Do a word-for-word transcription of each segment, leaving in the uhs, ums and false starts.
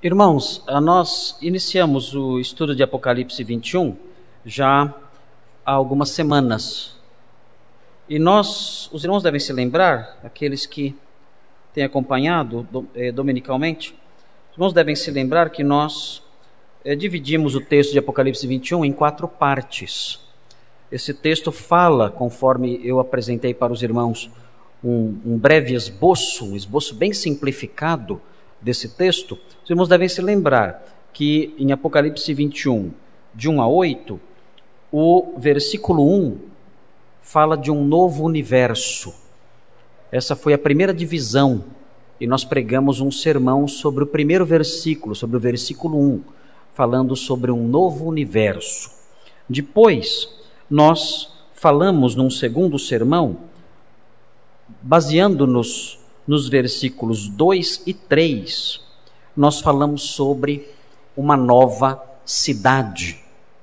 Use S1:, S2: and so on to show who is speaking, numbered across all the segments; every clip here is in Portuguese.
S1: Irmãos, nós iniciamos o estudo de Apocalipse vinte e um já há algumas semanas. E nós, os irmãos devem se lembrar, aqueles que têm acompanhado eh, dominicalmente, os irmãos devem se lembrar que nós eh, dividimos o texto de Apocalipse vinte e um em quatro partes. Esse texto fala, conforme eu apresentei para os irmãos, um, um breve esboço, um esboço bem simplificado desse texto. Os irmãos devem se lembrar que em Apocalipse vinte e um, de um a oito, o versículo um fala de um novo universo. Essa foi a primeira divisão, e nós pregamos um sermão sobre o primeiro versículo, sobre o versículo um, falando sobre um novo universo. Depois, nós falamos num segundo sermão, baseando-nos nos versículos dois e três, nós falamos sobre uma nova cidade.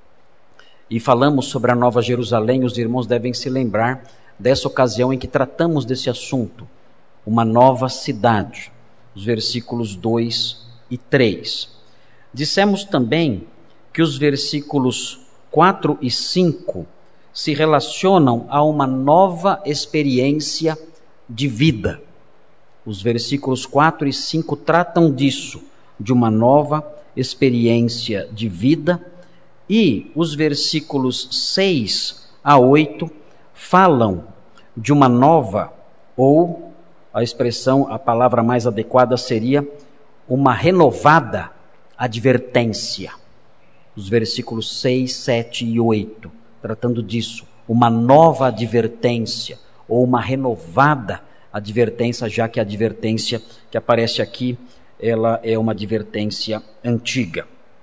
S1: E falamos sobre a Nova Jerusalém. Os irmãos devem se lembrar dessa ocasião em que tratamos desse assunto, uma nova cidade, os versículos dois e três. Dissemos também que os versículos quatro e cinco se relacionam a uma nova experiência de vida. Os versículos quatro e cinco tratam disso, de uma nova experiência de vida, e os versículos seis a oito falam de uma nova, ou a expressão, a palavra mais adequada seria uma renovada advertência. Os versículos seis, sete e oito, tratando disso, uma nova advertência, ou uma renovada advertência, já que a advertência que aparece aqui, ela é uma advertência antiga.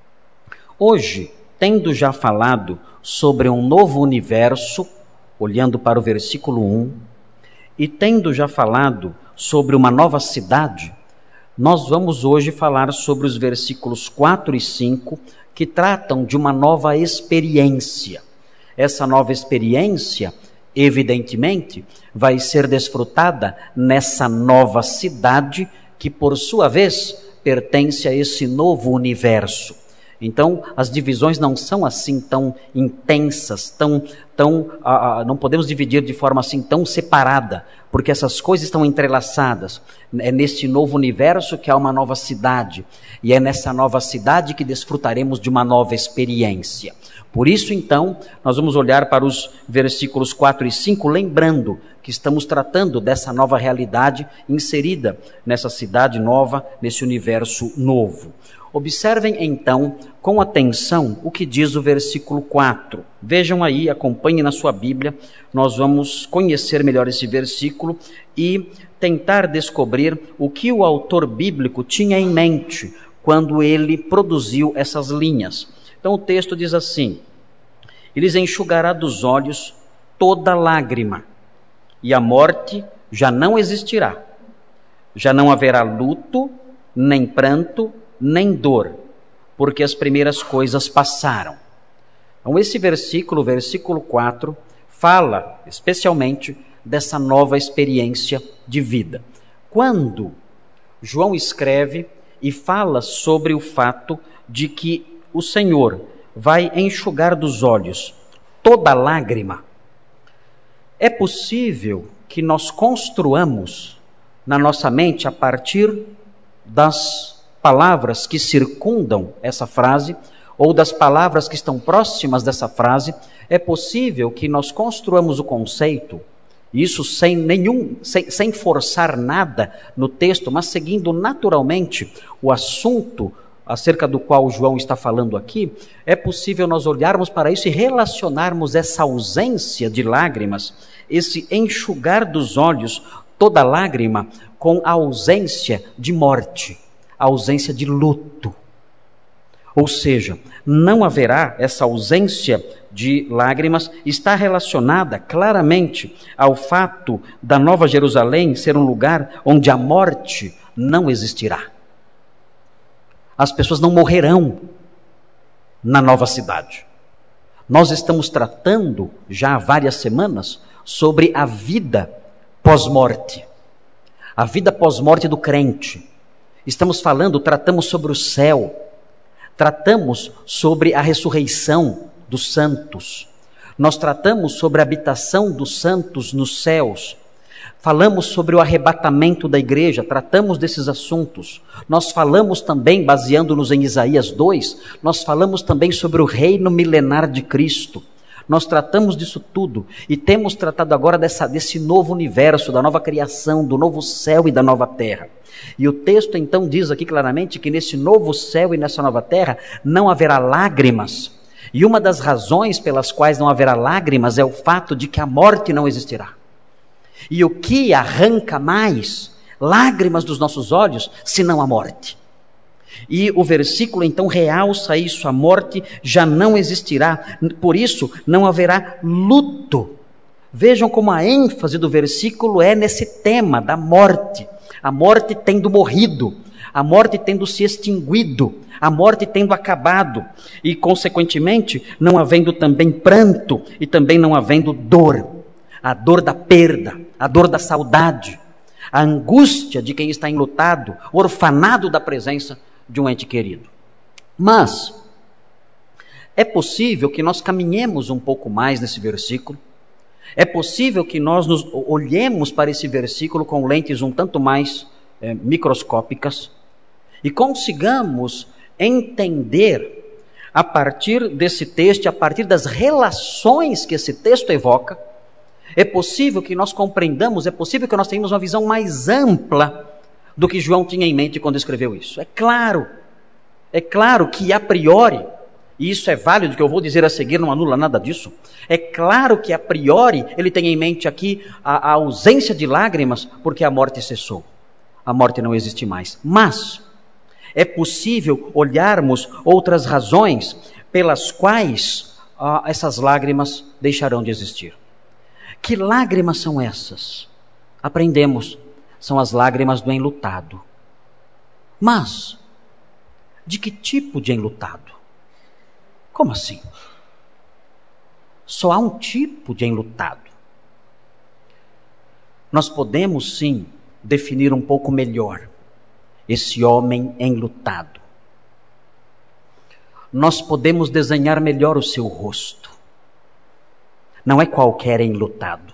S1: Hoje, tendo já falado sobre um novo universo, olhando para o versículo um, e tendo já falado sobre uma nova cidade, nós vamos hoje falar sobre os versículos quatro e cinco, que tratam de uma nova experiência. Essa nova experiência, evidentemente, vai ser desfrutada nessa nova cidade que, por sua vez, pertence a esse novo universo. Então, as divisões não são assim tão intensas, tão, tão, ah, não podemos dividir de forma assim tão separada, porque essas coisas estão entrelaçadas. É nesse novo universo que há uma nova cidade, e é nessa nova cidade que desfrutaremos de uma nova experiência. Por isso, então, nós vamos olhar para os versículos quatro e cinco, lembrando que estamos tratando dessa nova realidade inserida nessa cidade nova, nesse universo novo. Observem, então, com atenção o que diz o versículo quatro. Vejam aí, acompanhem na sua Bíblia, nós vamos conhecer melhor esse versículo e tentar descobrir o que o autor bíblico tinha em mente quando ele produziu essas linhas. Então o texto diz assim: "E lhes enxugará dos olhos toda lágrima, e a morte já não existirá. Já não haverá luto, nem pranto, nem dor, porque as primeiras coisas passaram." Então esse versículo, versículo quatro, fala especialmente dessa nova experiência de vida. Quando João escreve e fala sobre o fato de que o Senhor vai enxugar dos olhos toda lágrima, é possível que nós construamos na nossa mente, a partir das palavras que circundam essa frase, ou das palavras que estão próximas dessa frase, é possível que nós construamos o conceito, isso sem nenhum, sem, sem forçar nada no texto, mas seguindo naturalmente o assunto acerca do qual João está falando aqui. É possível nós olharmos para isso e relacionarmos essa ausência de lágrimas, esse enxugar dos olhos toda lágrima, com a ausência de morte, a ausência de luto. Ou seja, não haverá essa ausência de lágrimas, está relacionada claramente ao fato da Nova Jerusalém ser um lugar onde a morte não existirá. As pessoas não morrerão na nova cidade. Nós estamos tratando, já há várias semanas, sobre a vida pós-morte. A vida pós-morte do crente. Estamos falando, tratamos sobre o céu, tratamos sobre a ressurreição dos santos, nós tratamos sobre a habitação dos santos nos céus, falamos sobre o arrebatamento da igreja, tratamos desses assuntos. Nós falamos também, baseando-nos em Isaías dois, nós falamos também sobre o reino milenar de Cristo. Nós tratamos disso tudo e temos tratado agora dessa, desse novo universo, da nova criação, do novo céu e da nova terra. E o texto então diz aqui claramente que nesse novo céu e nessa nova terra não haverá lágrimas. E uma das razões pelas quais não haverá lágrimas é o fato de que a morte não existirá. E o que arranca mais lágrimas dos nossos olhos, senão a morte? E o versículo então realça isso, a morte já não existirá, por isso não haverá luto. Vejam como a ênfase do versículo é nesse tema da morte. A morte tendo morrido, a morte tendo se extinguido, a morte tendo acabado, e consequentemente não havendo também pranto, e também não havendo dor. A dor da perda, a dor da saudade, a angústia de quem está enlutado, orfanado da presença de um ente querido. Mas é possível que nós caminhemos um pouco mais nesse versículo, é possível que nós nos olhemos para esse versículo com lentes um tanto mais é, microscópicas e consigamos entender a partir desse texto, a partir das relações que esse texto evoca. É possível que nós compreendamos, é possível que nós tenhamos uma visão mais ampla do que João tinha em mente quando escreveu isso. É claro, é claro que a priori, e isso é válido, que eu vou dizer a seguir, não anula nada disso, é claro que a priori ele tem em mente aqui a, a ausência de lágrimas, porque a morte cessou, a morte não existe mais. Mas é possível olharmos outras razões pelas quais ah, essas lágrimas deixarão de existir. Que lágrimas são essas? Aprendemos, são as lágrimas do enlutado. Mas, de que tipo de enlutado? Como assim? Só há um tipo de enlutado. Nós podemos sim definir um pouco melhor esse homem enlutado. Nós podemos desenhar melhor o seu rosto. Não é qualquer enlutado.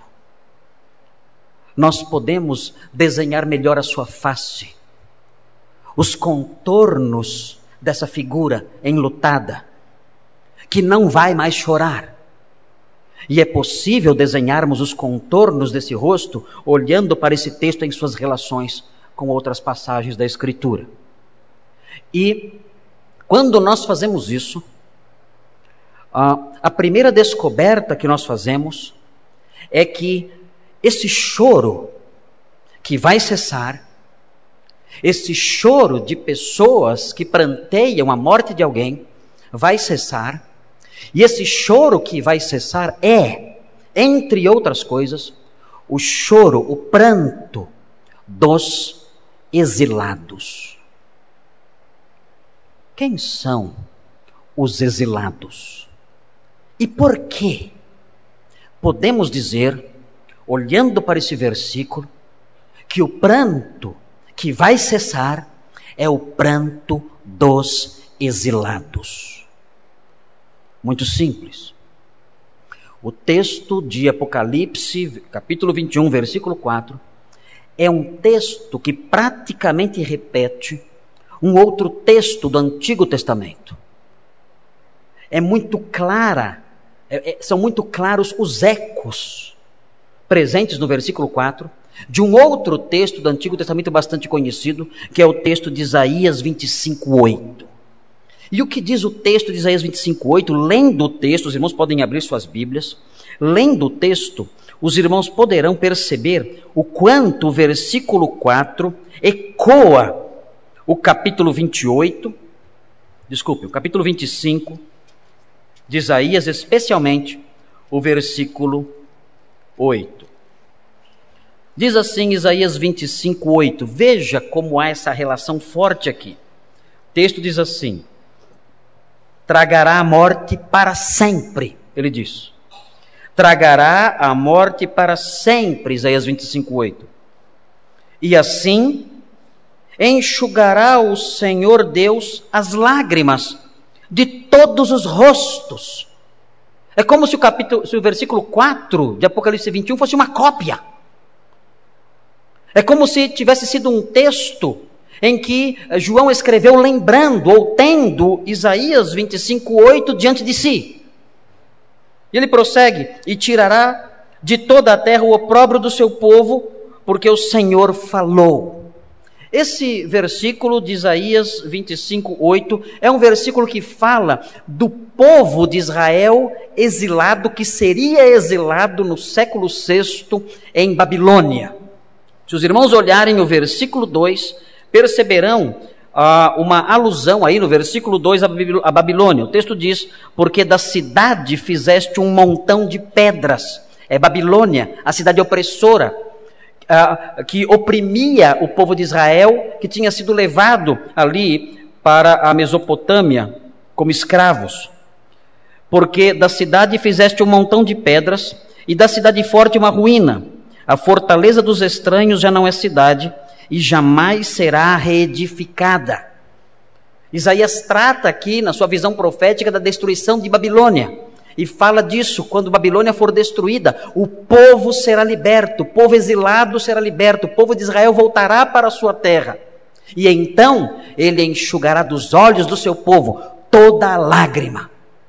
S1: Nós podemos desenhar melhor a sua face, os contornos dessa figura enlutada, que não vai mais chorar. E é possível desenharmos os contornos desse rosto olhando para esse texto em suas relações com outras passagens da Escritura. E quando nós fazemos isso, a primeira descoberta que nós fazemos é que esse choro que vai cessar, esse choro de pessoas que pranteiam a morte de alguém, vai cessar, e esse choro que vai cessar é, entre outras coisas, o choro, o pranto dos exilados. Quem são os exilados? E por quê? Podemos dizer, olhando para esse versículo, que o pranto que vai cessar é o pranto dos exilados. Muito simples. O texto de Apocalipse, capítulo vinte e um, versículo quatro, é um texto que praticamente repete um outro texto do Antigo Testamento. É muito clara, é, é, são muito claros os ecos presentes no versículo quatro, de um outro texto do Antigo Testamento bastante conhecido, que é o texto de Isaías vinte e cinco, oito. E o que diz o texto de Isaías vinte e cinco, oito? Lendo o texto, os irmãos podem abrir suas Bíblias, lendo o texto, os irmãos poderão perceber o quanto o versículo quatro ecoa o capítulo vinte e oito, desculpe, o capítulo vinte e cinco de Isaías, especialmente o versículo oito. Diz assim Isaías vinte e cinco, oito, veja como há essa relação forte aqui. O texto diz assim: tragará a morte para sempre, ele diz. Tragará a morte para sempre, Isaías vinte e cinco, oito. E assim enxugará o Senhor Deus as lágrimas de todos os rostos. É como se o, capítulo, se o versículo quatro de Apocalipse vinte e um fosse uma cópia. É como se tivesse sido um texto em que João escreveu lembrando ou tendo Isaías vinte e cinco, oito diante de si. E ele prossegue: e tirará de toda a terra o opróbrio do seu povo, porque o Senhor falou. Esse versículo de Isaías vinte e cinco, oito é um versículo que fala do povo de Israel exilado, que seria exilado no século sexto em Babilônia. Se os irmãos olharem o versículo dois, perceberão ah, uma alusão aí no versículo dois a Babilônia. O texto diz: porque da cidade fizeste um montão de pedras. É Babilônia, a cidade opressora, Uh, que oprimia o povo de Israel, que tinha sido levado ali para a Mesopotâmia como escravos. Porque da cidade fizeste um montão de pedras, e da cidade forte uma ruína. A fortaleza dos estranhos já não é cidade, e jamais será reedificada. Isaías trata aqui, na sua visão profética, da destruição de Babilônia. E fala disso: quando Babilônia for destruída, o povo será liberto, o povo exilado será liberto, o povo de Israel voltará para a sua terra. E então ele enxugará dos olhos do seu povo toda a lágrima.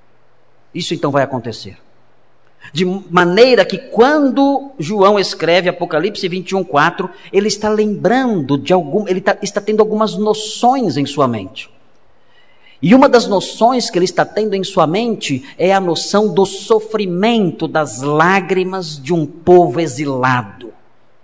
S1: Isso então vai acontecer. De maneira que quando João escreve Apocalipse vinte e um, quatro, ele está lembrando de algum, ele está, está tendo algumas noções em sua mente. E uma das noções que ele está tendo em sua mente é a noção do sofrimento das lágrimas de um povo exilado.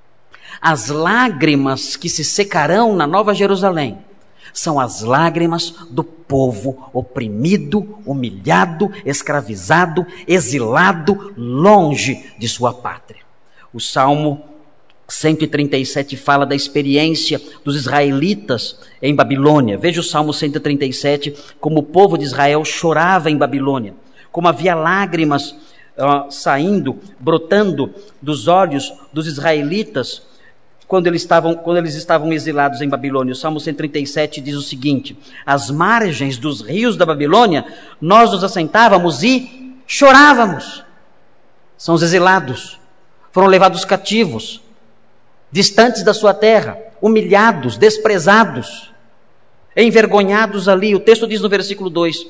S1: As lágrimas que se secarão na Nova Jerusalém são as lágrimas do povo oprimido, humilhado, escravizado, exilado, longe de sua pátria. O Salmo cento e trinta e sete fala da experiência dos israelitas em Babilônia. Veja o Salmo cento e trinta e sete, como o povo de Israel chorava em Babilônia, como havia lágrimas uh, saindo, brotando dos olhos dos israelitas quando eles, estavam, quando eles estavam exilados em Babilônia. O Salmo cento e trinta e sete diz o seguinte: às margens dos rios da Babilônia nós nos assentávamos e chorávamos. São os exilados, foram levados cativos, distantes da sua terra, humilhados, desprezados, envergonhados ali. O texto diz no versículo dois: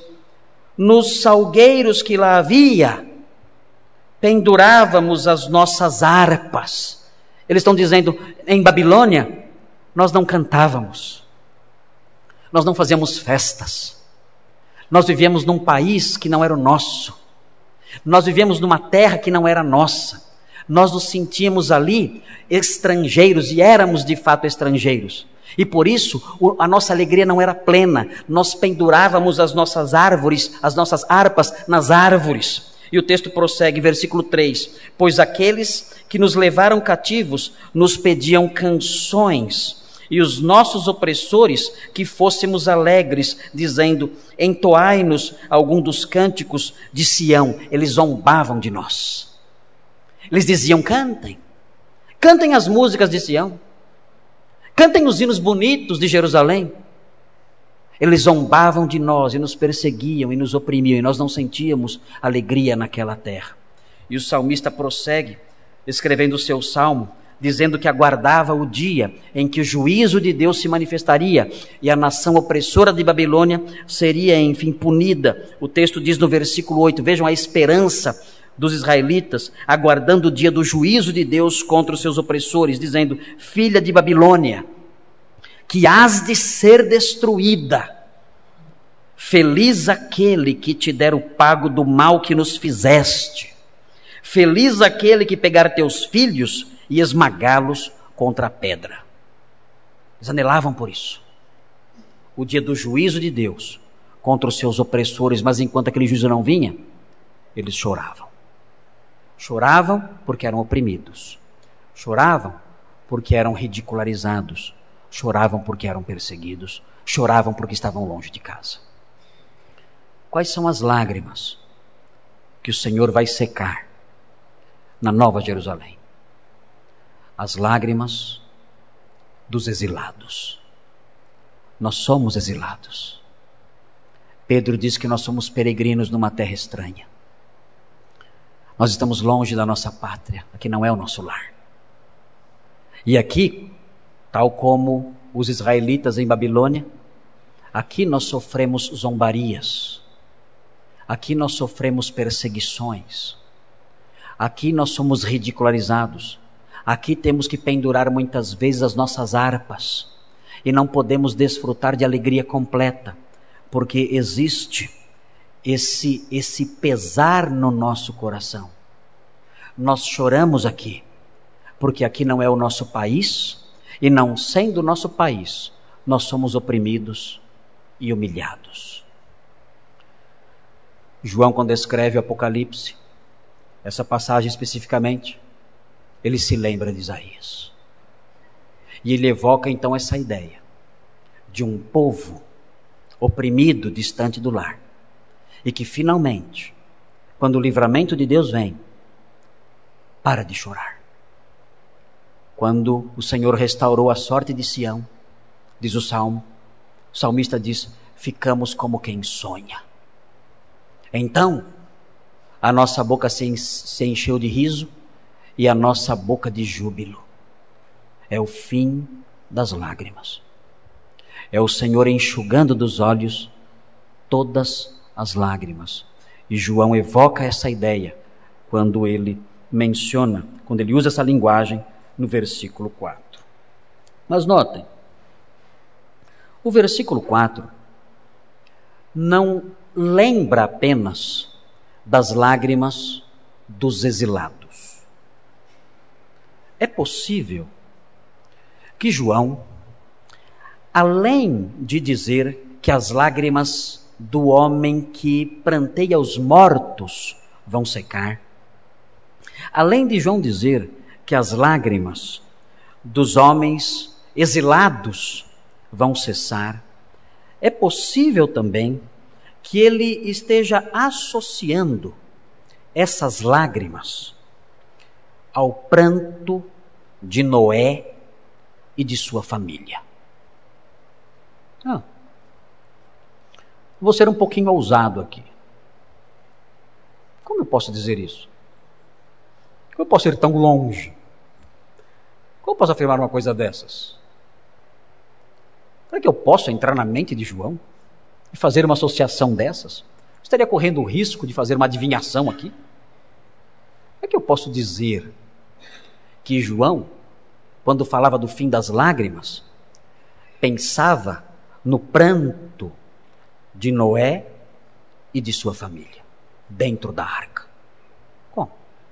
S1: nos salgueiros que lá havia, pendurávamos as nossas harpas. Eles estão dizendo: em Babilônia, nós não cantávamos, nós não fazíamos festas, nós vivíamos num país que não era o nosso, nós vivíamos numa terra que não era nossa. Nós nos sentíamos ali estrangeiros, e éramos de fato estrangeiros. E por isso a nossa alegria não era plena. Nós pendurávamos as nossas árvores, as nossas harpas nas árvores. E o texto prossegue, versículo três: pois aqueles que nos levaram cativos nos pediam canções, e os nossos opressores que fôssemos alegres, dizendo: entoai-nos algum dos cânticos de Sião. Eles zombavam de nós. Eles diziam: cantem, cantem as músicas de Sião, cantem os hinos bonitos de Jerusalém. Eles zombavam de nós e nos perseguiam e nos oprimiam, e nós não sentíamos alegria naquela terra. E o salmista prossegue, escrevendo o seu salmo, dizendo que aguardava o dia em que o juízo de Deus se manifestaria e a nação opressora de Babilônia seria enfim punida. O texto diz no versículo oito, vejam a esperança dos israelitas, aguardando o dia do juízo de Deus contra os seus opressores, dizendo: filha de Babilônia, que hás de ser destruída, feliz aquele que te der o pago do mal que nos fizeste, feliz aquele que pegar teus filhos e esmagá-los contra a pedra. Eles anelavam por isso, o dia do juízo de Deus contra os seus opressores, mas enquanto aquele juízo não vinha, eles choravam. Choravam porque eram oprimidos, choravam porque eram ridicularizados, choravam porque eram perseguidos, choravam porque estavam longe de casa. Quais são as lágrimas que o Senhor vai secar na Nova Jerusalém? As lágrimas dos exilados. nós somos exilados. Pedro diz que nós somos peregrinos numa terra estranha. Nós estamos longe da nossa pátria, aqui não é o nosso lar. E aqui, tal como os israelitas em Babilônia, aqui nós sofremos zombarias, aqui nós sofremos perseguições, aqui nós somos ridicularizados, aqui temos que pendurar muitas vezes as nossas harpas e não podemos desfrutar de alegria completa, porque existe esse, esse pesar no nosso coração. Nós choramos aqui, porque aqui não é o nosso país, e não sendo o nosso país, nós somos oprimidos e humilhados. João, quando escreve o Apocalipse, essa passagem especificamente, ele se lembra de Isaías. E ele evoca então essa ideia de um povo oprimido, distante do lar, e que finalmente, quando o livramento de Deus vem, para de chorar. Quando o Senhor restaurou a sorte de Sião, diz o Salmo, o salmista diz, ficamos como quem sonha. Então, a nossa boca se encheu de riso e a nossa boca de júbilo. É o fim das lágrimas. É o Senhor enxugando dos olhos todas as lágrimas. E João evoca essa ideia quando ele menciona, quando ele usa essa linguagem no versículo quatro. Mas notem, o versículo quatro não lembra apenas das lágrimas dos exilados. É possível que João, além de dizer que as lágrimas do homem que pranteia os mortos vão secar, além de João dizer que as lágrimas dos homens exilados vão cessar, é possível também que ele esteja associando essas lágrimas ao pranto de Noé e de sua família. Ah, vou ser um pouquinho ousado aqui. Como eu posso dizer isso? Como eu posso ir tão longe? Como eu posso afirmar uma coisa dessas? Será que eu posso entrar na mente de João e fazer uma associação dessas? Estaria correndo o risco de fazer uma adivinhação aqui? Como é que eu posso dizer que João, quando falava do fim das lágrimas, pensava no pranto de Noé e de sua família, dentro da arca? Como?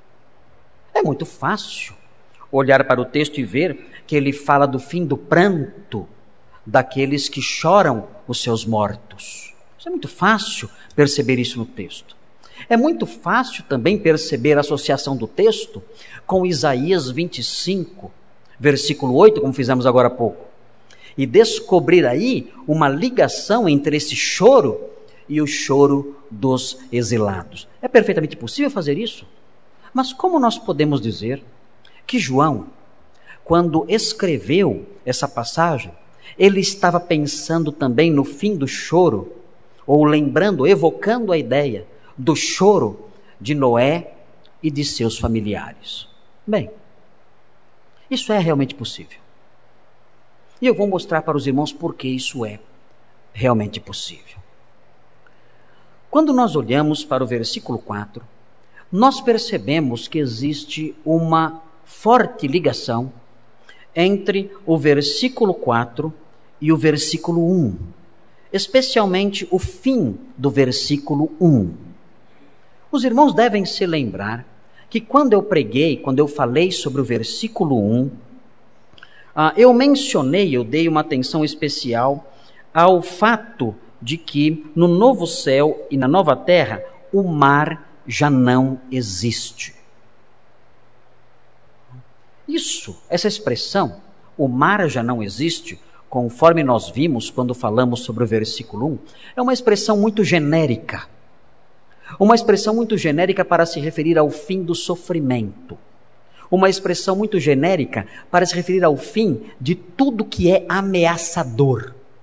S1: É muito fácil olhar para o texto e ver que ele fala do fim do pranto daqueles que choram os seus mortos. Isso é muito fácil perceber isso no texto. É muito fácil também perceber a associação do texto com Isaías vinte e cinco, versículo oito, como fizemos agora há pouco, e descobrir aí uma ligação entre esse choro e o choro dos exilados. É perfeitamente possível fazer isso, mas como nós podemos dizer que João, quando escreveu essa passagem, ele estava pensando também no fim do choro, ou lembrando, evocando a ideia do choro de Noé e de seus familiares? Bem, isso é realmente possível. E eu vou mostrar para os irmãos por que isso é realmente possível. Quando nós olhamos para o versículo quatro, nós percebemos que existe uma forte ligação entre o versículo quatro e o versículo um, especialmente o fim do versículo um. Os irmãos devem se lembrar que quando eu preguei, quando eu falei sobre o versículo um, ah, eu mencionei, eu dei uma atenção especial ao fato de que no novo céu e na nova terra, o mar já não existe. Isso, essa expressão, o mar já não existe, conforme nós vimos quando falamos sobre o versículo um, é uma expressão muito genérica. Uma expressão muito genérica para se referir ao fim do sofrimento. Uma expressão muito genérica para se referir ao fim de tudo que é ameaçador,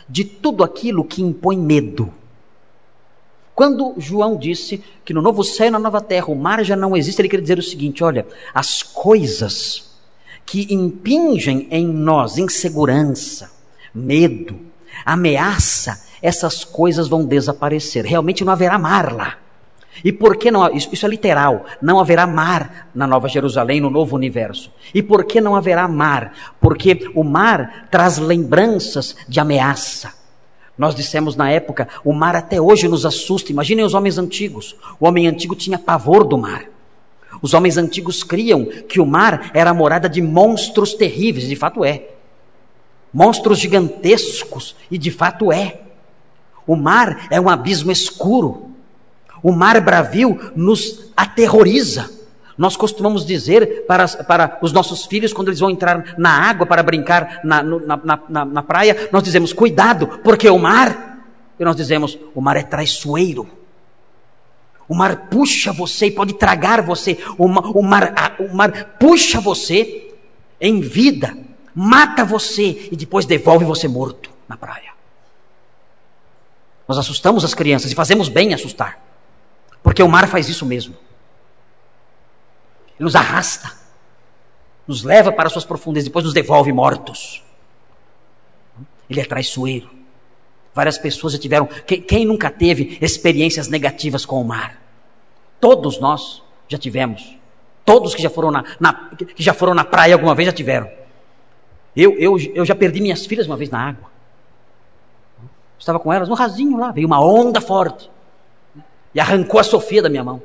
S1: de tudo aquilo que impõe medo. Quando João disse que no novo céu e na nova terra o mar já não existe, ele queria dizer o seguinte: olha, as coisas que impingem em nós insegurança, medo, ameaça, essas coisas vão desaparecer. Realmente não haverá mar lá. E por que não? Isso, isso é literal. Não haverá mar na Nova Jerusalém, no novo universo. E por que não haverá mar? Porque o mar traz lembranças de ameaça. Nós dissemos na época, o mar até hoje nos assusta. Imaginem os homens antigos. O homem antigo tinha pavor do mar. Os homens antigos criam que o mar era a morada de monstros terríveis. De fato é. Monstros gigantescos. E de fato é. O mar é um abismo escuro. O mar bravio nos aterroriza. Nós costumamos dizer para, para os nossos filhos, quando eles vão entrar na água para brincar na, na, na, na praia, nós dizemos, cuidado, porque o mar, e nós dizemos, o mar é traiçoeiro. O mar puxa você e pode tragar você. O, o, mar, o mar puxa você em vida, mata você e depois devolve você morto na praia. Nós assustamos as crianças e fazemos bem em assustar. Porque o mar faz isso mesmo. Ele nos arrasta, nos leva para suas profundezas, depois nos devolve mortos. Ele é traiçoeiro. Várias pessoas já tiveram, quem, quem nunca teve experiências negativas com o mar? Todos nós já tivemos. Todos que já foram na, na, que já foram na praia alguma vez já tiveram. Eu, eu, eu já perdi minhas filhas uma vez na água. Estava com elas no rasinho lá, veio uma onda forte. E arrancou a Sofia da minha mão.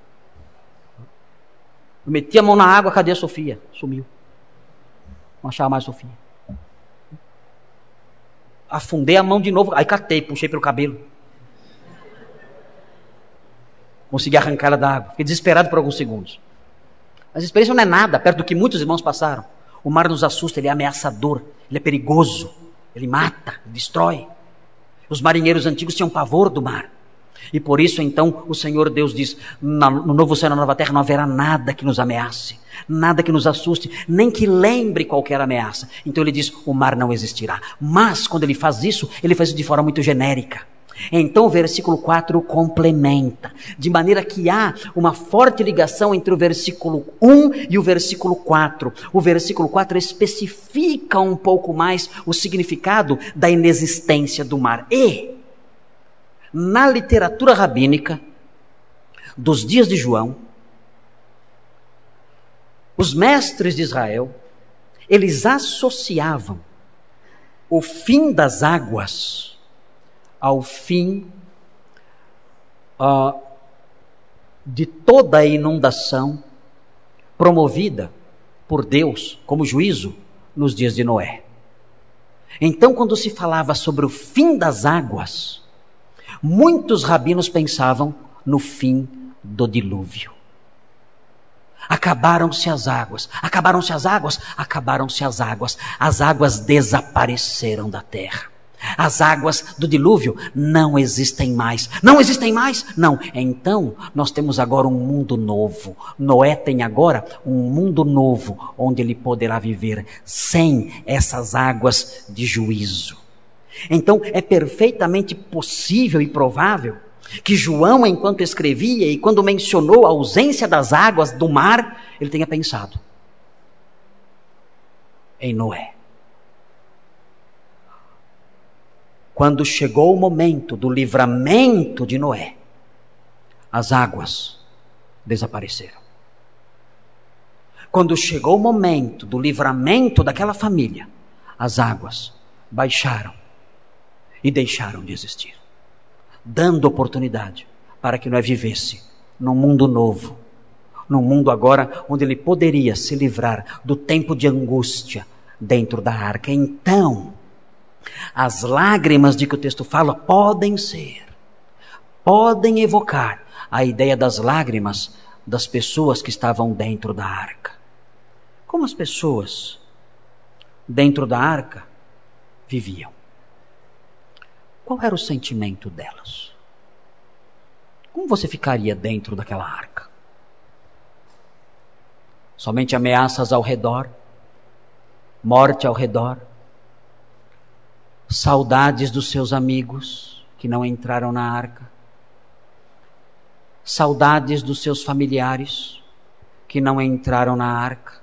S1: Eu meti a mão na água, cadê a Sofia? Sumiu. Não achava mais a Sofia. Afundei a mão de novo, aí catei, puxei pelo cabelo. Consegui arrancar ela da água. Fiquei desesperado por alguns segundos. Mas a experiência não é nada, perto do que muitos irmãos passaram. O mar nos assusta, ele é ameaçador, ele é perigoso, ele mata, destrói. Os marinheiros antigos tinham pavor do mar. E por isso então o Senhor Deus diz, no novo céu e na nova terra não haverá nada que nos ameace, nada que nos assuste, nem que lembre qualquer ameaça. Então ele diz, o mar não existirá. Mas quando ele faz isso, ele faz isso de forma muito genérica. Então o versículo quatro complementa, de maneira que há uma forte ligação entre o versículo um e o versículo quatro. O versículo quatro especifica um pouco mais o significado da inexistência do mar. E na literatura rabínica dos dias de João, os mestres de Israel, eles associavam o fim das águas ao fim uh, de toda a inundação promovida por Deus como juízo nos dias de Noé. Então, quando se falava sobre o fim das águas, muitos rabinos pensavam no fim do dilúvio. Acabaram-se as águas. Acabaram-se as águas? Acabaram-se as águas. As águas desapareceram da terra. As águas do dilúvio não existem mais. Não existem mais? Não. Então, nós temos agora um mundo novo. Noé tem agora um mundo novo, onde ele poderá viver sem essas águas de juízo. Então, é perfeitamente possível e provável que João, enquanto escrevia e quando mencionou a ausência das águas do mar, ele tenha pensado em Noé. Quando chegou o momento do livramento de Noé, as águas desapareceram. Quando chegou o momento do livramento daquela família, as águas baixaram e deixaram de existir, dando oportunidade para que Noé vivesse num mundo novo, num mundo agora onde ele poderia se livrar do tempo de angústia dentro da arca. Então, as lágrimas de que o texto fala podem ser, podem evocar a ideia das lágrimas das pessoas que estavam dentro da arca. Como as pessoas dentro da arca viviam? Qual era o sentimento delas? Como você ficaria dentro daquela arca? Somente ameaças ao redor, morte ao redor, Saudades dos seus amigos que não entraram na arca. Saudades dos seus familiares que não entraram na arca.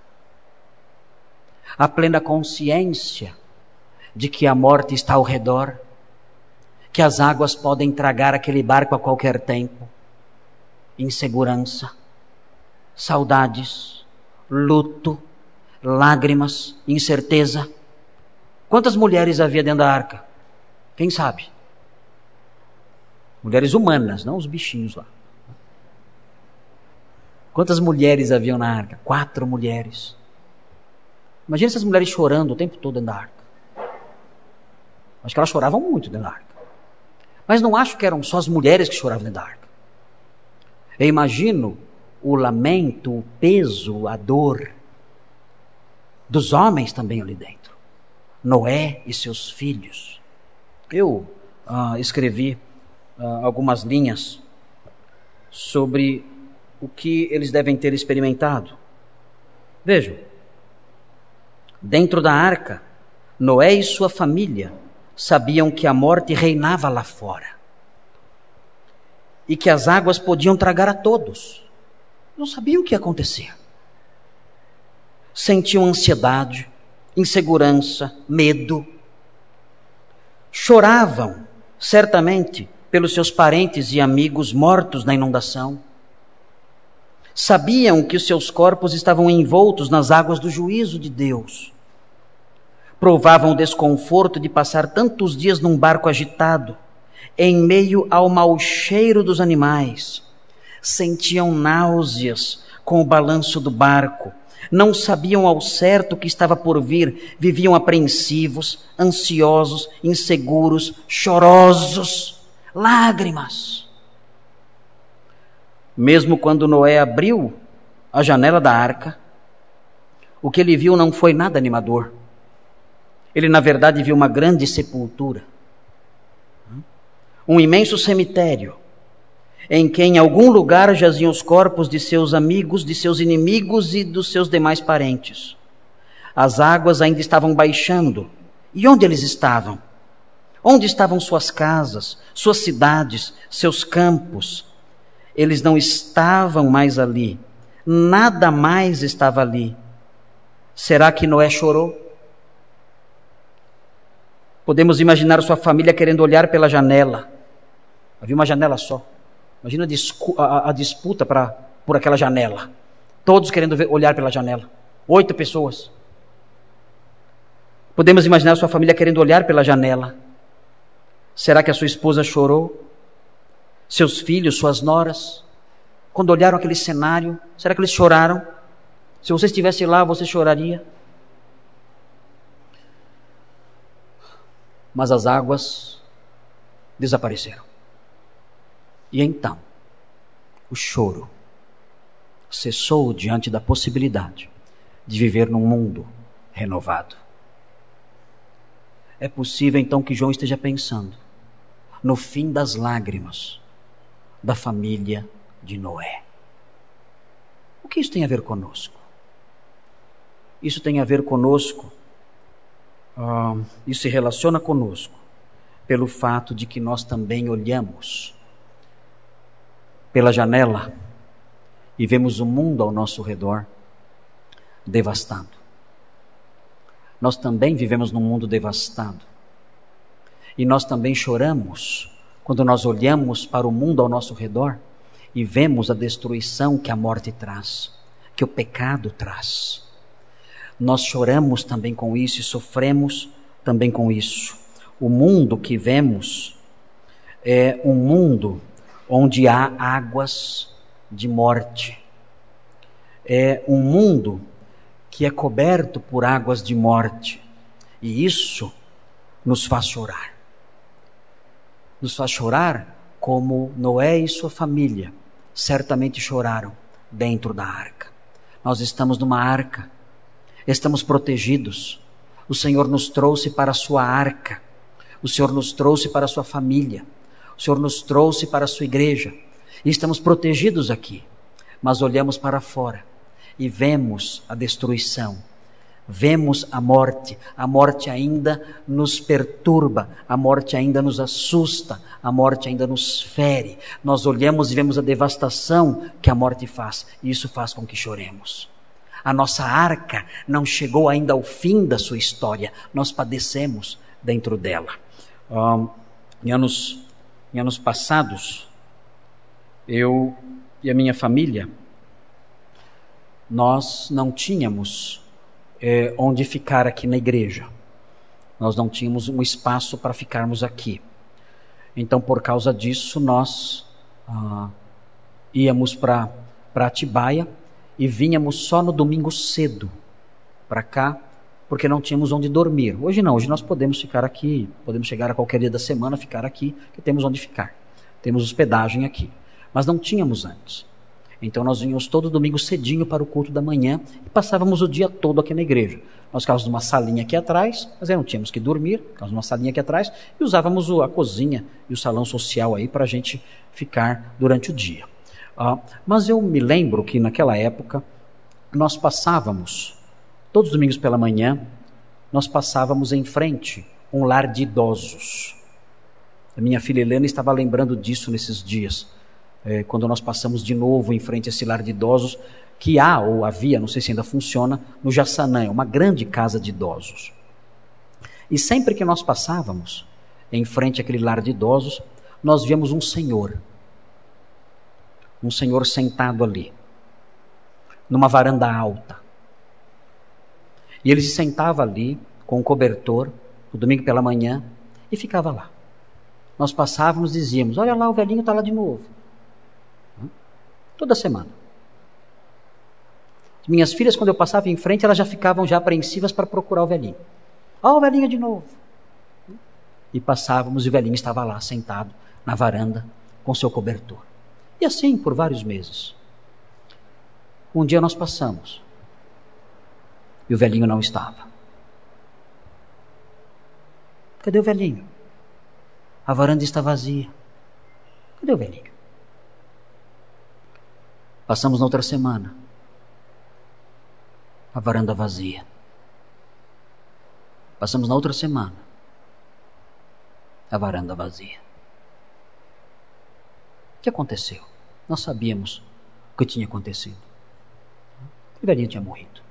S1: A plena consciência de que a morte está ao redor, que as águas podem tragar aquele barco a qualquer tempo. Insegurança, saudades, luto, lágrimas, incerteza. Quantas mulheres havia dentro da arca? Quem sabe? Mulheres humanas, não os bichinhos lá. Quantas mulheres haviam na arca? Quatro mulheres. Imagina essas mulheres chorando o tempo todo dentro da arca. Acho que elas choravam muito dentro da arca. Mas não acho que eram só as mulheres que choravam dentro da arca. Eu imagino o lamento, o peso, a dor dos homens também ali dentro. Noé e seus filhos. Eu uh, escrevi uh, algumas linhas sobre o que eles devem ter experimentado. Vejam, dentro da arca, Noé e sua família sabiam que a morte reinava lá fora e que as águas podiam tragar a todos. Não sabiam o que ia acontecer. Sentiam ansiedade, insegurança, medo. Choravam, certamente, pelos seus parentes e amigos mortos na inundação. Sabiam que os seus corpos estavam envoltos nas águas do juízo de Deus. Provavam o desconforto de passar tantos dias num barco agitado, em meio ao mau cheiro dos animais. Sentiam náuseas com o balanço do barco. Não sabiam ao certo o que estava por vir. Viviam apreensivos, ansiosos, inseguros, chorosos, lágrimas. Mesmo quando Noé abriu a janela da arca, o que ele viu não foi nada animador. Ele, na verdade, viu uma grande sepultura. Um imenso cemitério, em que em algum lugar jaziam os corpos de seus amigos, de seus inimigos e dos seus demais parentes. As águas ainda estavam baixando. E onde eles estavam? Onde estavam suas casas, suas cidades, seus campos? Eles não estavam mais ali. Nada mais estava ali. Será que Noé chorou? Podemos imaginar sua família querendo olhar pela janela. Havia uma janela só. Imagina a, discu- a, a disputa pra, por aquela janela. Todos querendo ver, olhar pela janela. Oito pessoas. Podemos imaginar sua família querendo olhar pela janela. Será que a sua esposa chorou? Seus filhos, suas noras? Quando olharam aquele cenário, será que eles choraram? Se você estivesse lá, você choraria? Mas as águas desapareceram. E então, o choro cessou diante da possibilidade de viver num mundo renovado. É possível então que João esteja pensando no fim das lágrimas da família de Noé. O que isso tem a ver conosco? Isso tem a ver conosco, uh, isso se relaciona conosco pelo fato de que nós também olhamos pela janela e vemos o mundo ao nosso redor devastado. Nós também vivemos num mundo devastado. E nós também choramos quando nós olhamos para o mundo ao nosso redor e vemos a destruição que a morte traz, que o pecado traz. Nós choramos também com isso e sofremos também com isso. O mundo que vemos é um mundo onde há águas de morte. É um mundo que é coberto por águas de morte. E isso nos faz chorar. Nos faz chorar como Noé e sua família certamente choraram dentro da arca. Nós estamos numa arca, estamos protegidos. O Senhor nos trouxe para a sua arca. O Senhor nos trouxe para a sua família. O Senhor nos trouxe para a sua igreja. E estamos protegidos aqui. Mas olhamos para fora e vemos a destruição. vemos a morte, a morte ainda nos perturba, a morte ainda nos assusta, a morte ainda nos fere. Nós olhamos e vemos a devastação que a morte faz, e isso faz com que choremos. A nossa arca não chegou ainda ao fim da sua história, nós padecemos dentro dela. Um, em, anos, em anos passados, eu e a minha família, nós não tínhamos É, onde ficar aqui na igreja. Nós não tínhamos um espaço para ficarmos aqui. Então, por causa disso, nós ah, íamos para Atibaia e vínhamos só no domingo cedo para cá, porque não tínhamos onde dormir. Hoje não, hoje nós podemos ficar aqui, podemos chegar a qualquer dia da semana, ficar aqui, que temos onde ficar. Temos hospedagem aqui. Mas não tínhamos antes. Então nós vínhamos todo domingo cedinho para o culto da manhã e passávamos o dia todo aqui na igreja. Nós ficávamos numa salinha aqui atrás, mas aí não tínhamos que dormir, ficávamos numa salinha aqui atrás e usávamos a cozinha e o salão social aí para a gente ficar durante o dia. Uh, mas eu me lembro que naquela época nós passávamos, todos os domingos pela manhã, nós passávamos em frente um lar de idosos. A minha filha Helena estava lembrando disso nesses dias. É, quando nós passamos de novo em frente a esse lar de idosos, que há ou havia, não sei se ainda funciona, no Jaçanã, uma grande casa de idosos. E sempre que nós passávamos em frente àquele lar de idosos, nós víamos um senhor, um senhor sentado ali, numa varanda alta. E ele se sentava ali, com um cobertor, no domingo pela manhã, e ficava lá. Nós passávamos e dizíamos, olha lá, o velhinho está lá de novo. Toda semana. Minhas filhas, quando eu passava em frente, elas já ficavam já apreensivas para procurar o velhinho. Ó, o velhinho de novo. E passávamos e o velhinho estava lá, sentado na varanda, com seu cobertor. E assim por vários meses. Um dia nós passamos e o velhinho não estava. Cadê o velhinho? A varanda está vazia. Cadê o velhinho? Passamos na outra semana. A varanda vazia. Passamos na outra semana. A varanda vazia. O que aconteceu? Nós sabíamos o que tinha acontecido. O velhinho tinha morrido.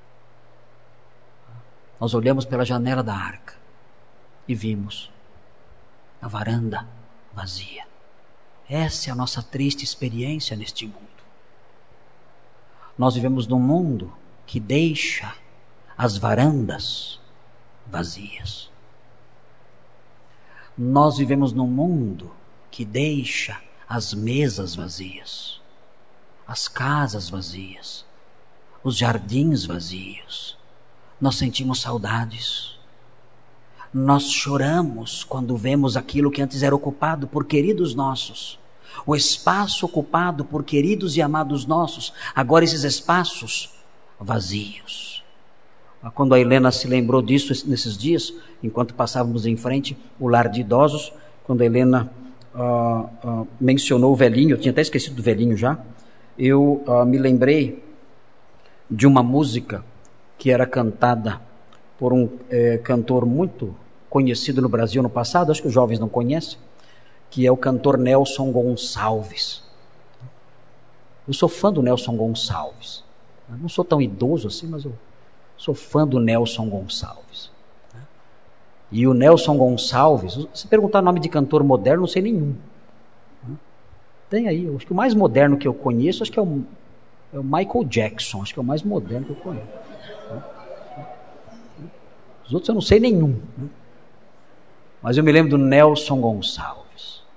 S1: Nós olhamos pela janela da arca e vimos a varanda vazia. Essa é a nossa triste experiência neste mundo. Nós vivemos num mundo que deixa as varandas vazias. Nós vivemos num mundo que deixa as mesas vazias, as casas vazias, os jardins vazios. Nós sentimos saudades. Nós choramos quando vemos aquilo que antes era ocupado por queridos nossos. O espaço ocupado por queridos e amados nossos, agora esses espaços vazios. Quando a Helena se lembrou disso nesses dias, enquanto passávamos em frente o lar de idosos, quando a Helena uh, uh, mencionou o velhinho, eu tinha até esquecido do velhinho já, eu uh, me lembrei de uma música que era cantada por um eh, cantor muito conhecido no Brasil no passado, acho que os jovens não conhecem, que é o cantor Nelson Gonçalves. Eu sou fã do Nelson Gonçalves. Eu não sou tão idoso assim, mas eu sou fã do Nelson Gonçalves. E o Nelson Gonçalves, se perguntar o nome de cantor moderno, não sei nenhum. Tem aí, acho que o mais moderno que eu conheço, acho que é o, é o Michael Jackson, acho que é o mais moderno que eu conheço. Os outros eu não sei nenhum. Mas eu me lembro do Nelson Gonçalves.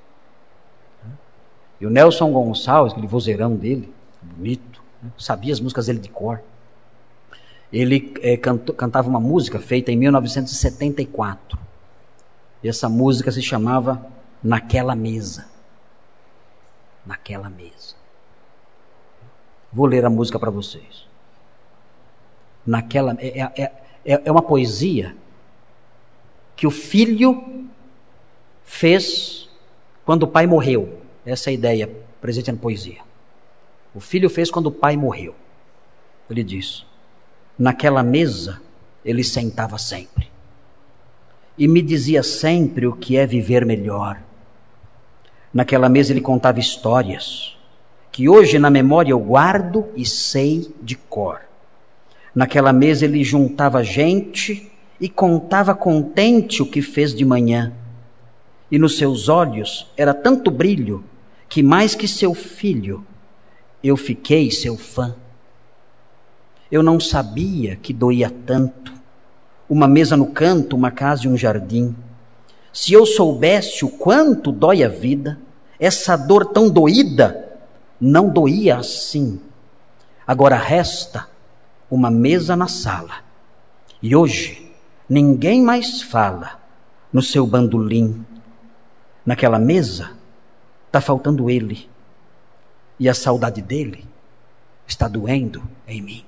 S1: E o Nelson Gonçalves, aquele vozeirão dele, bonito, né? Sabia as músicas dele de cor. Ele é, cantou, cantava uma música feita em mil novecentos e setenta e quatro. E essa música se chamava Naquela Mesa. Naquela Mesa. Vou ler a música para vocês. Naquela, é, é, é, é uma poesia que o filho fez quando o pai morreu. Essa é a ideia presente na poesia. O filho fez quando o pai morreu. Ele diz: naquela mesa ele sentava sempre e me dizia sempre o que é viver melhor. Naquela mesa ele contava histórias que hoje na memória eu guardo e sei de cor. Naquela mesa ele juntava gente e contava contente o que fez de manhã. E nos seus olhos era tanto brilho que mais que seu filho, eu fiquei seu fã. Eu não sabia que doía tanto, uma mesa no canto, uma casa e um jardim. Se eu soubesse o quanto dói a vida, essa dor tão doída não doía assim. Agora resta uma mesa na sala, e hoje ninguém mais fala no seu bandolim. Naquela mesa está faltando ele, e a saudade dele está doendo em mim.